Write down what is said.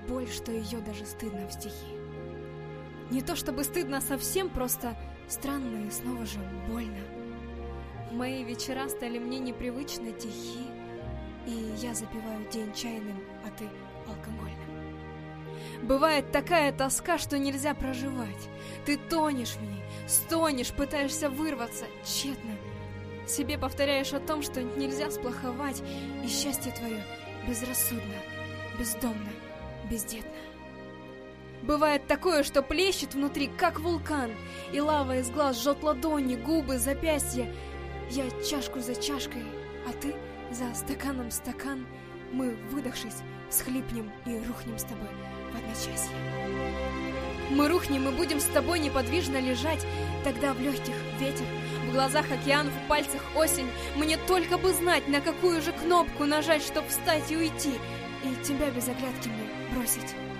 боль, что ее даже стыдно в стихи. Не то чтобы стыдно совсем, просто странно и снова же больно. Мои вечера стали мне непривычно тихи, и я запиваю день чайным, а ты алкогольным. Бывает такая тоска, что нельзя проживать. Ты тонешь в ней, стонешь, пытаешься вырваться, тщетно. Себе повторяешь о том, что нельзя сплоховать, и счастье твое безрассудно, бездомно, бездетно. Бывает такое, что плещет внутри, как вулкан, и лава из глаз жжет ладони, губы, запястья. Я чашку за чашкой, а ты за стаканом стакан. Мы, выдохшись, схлипнем и рухнем с тобой в одночасье. Мы рухнем и будем с тобой неподвижно лежать. Тогда в легких ветер, в глазах океан, в пальцах осень. Мне только бы знать, на какую же кнопку нажать, чтоб встать и уйти, и тебя без оглядки мне бросить.